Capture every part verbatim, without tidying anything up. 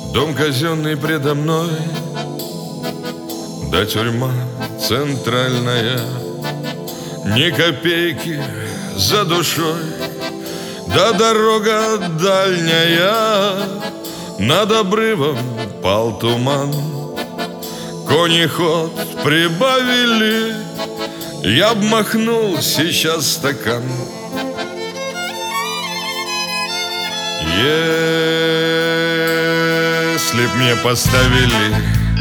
Дом казенный предо мной, да тюрьма центральная. Ни копейки за душой, да дорога дальняя. Над обрывом пал туман, кони ход прибавили. Я б махнул сейчас стакан, если б мне поставили.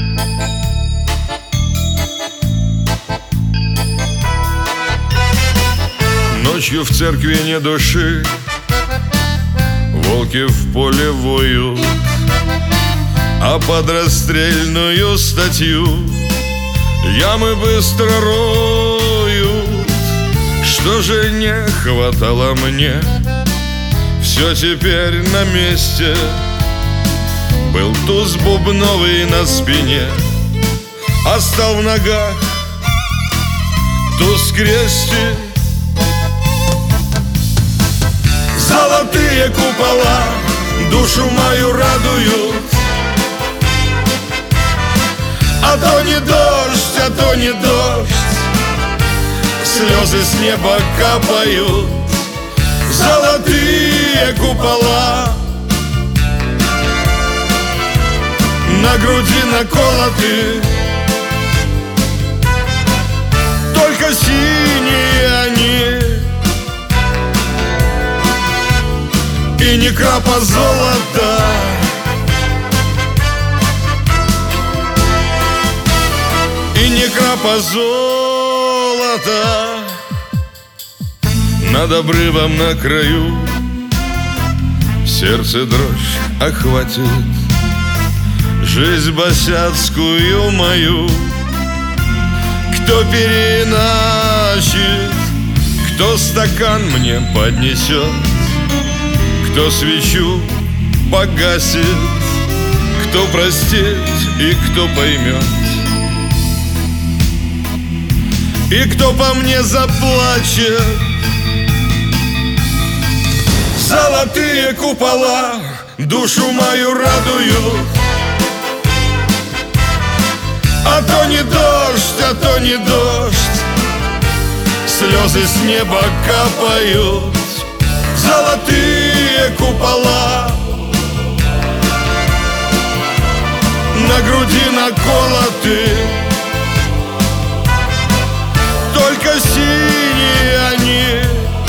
Ночью в церкви не души, волки в поле воют, а под расстрельную статью ямы быстро роют. Что же не хватало мне, все теперь на месте. Был туз бубновый на спине, а стал в ногах туз крестик. Золотые купола душу мою радуют, а то не дождь, а то не дождь, слезы с неба капают. Золотые купола на груди наколоты, только синие они, и ни крапа золота. И ни крапа золота. Над обрывом на краю сердце дрожь охватит, жизнь босяцкую мою. Кто переначит, кто стакан мне поднесет, кто свечу погасит, кто простит и кто поймет, и кто по мне заплачет. Золотые купола душу мою радуют, а то не дождь, а то не дождь, слезы с неба капают. Золотые купола на груди наколоты, только синие они,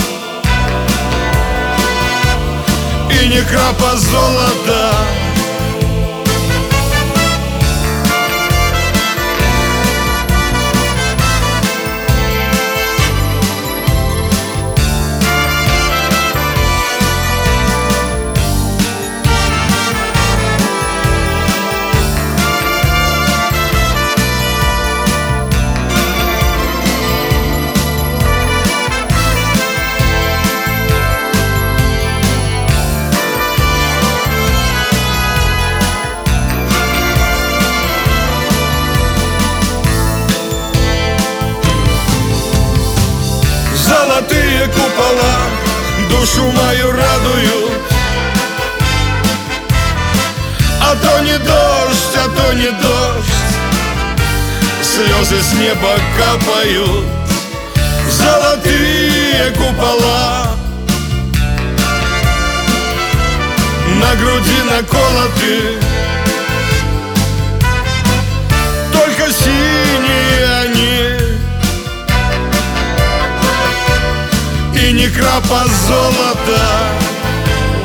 и ни крапа золота. Золотые купола душу мою радуют, а то не дождь, а то не дождь, слезы с неба капают. Золотые купола на груди наколоты, только синие они, и ни крапа золота.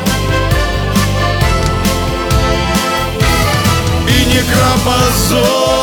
И ни крапа золота.